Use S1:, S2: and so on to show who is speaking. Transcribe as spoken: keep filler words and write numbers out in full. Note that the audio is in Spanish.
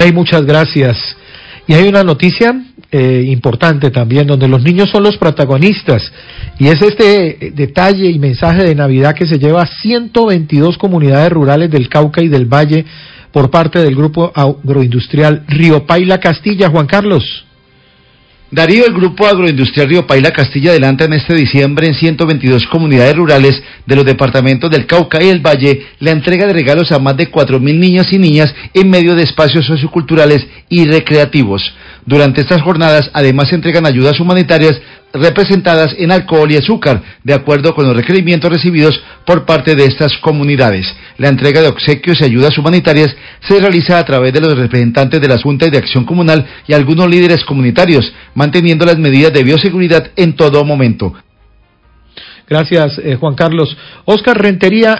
S1: Hey, muchas gracias. Y hay una noticia eh, importante también, donde los niños son los protagonistas, y es este detalle y mensaje de Navidad que se lleva a ciento veintidós comunidades rurales del Cauca y del Valle por parte del grupo agroindustrial Riopaila Castilla. Juan Carlos.
S2: Darío, el Grupo Agroindustrial Riopaila Castilla adelanta en este diciembre en ciento veintidós comunidades rurales de los departamentos del Cauca y del Valle la entrega de regalos a más de cuatro mil niños y niñas en medio de espacios socioculturales y recreativos. Durante estas jornadas, además, se entregan ayudas humanitarias representadas en alcohol y azúcar, de acuerdo con los requerimientos recibidos por parte de estas comunidades. La entrega de obsequios y ayudas humanitarias se realiza a través de los representantes de la Junta de Acción Comunal y algunos líderes comunitarios, manteniendo las medidas de bioseguridad en todo momento.
S1: Gracias, eh, Juan Carlos. Oscar Rentería,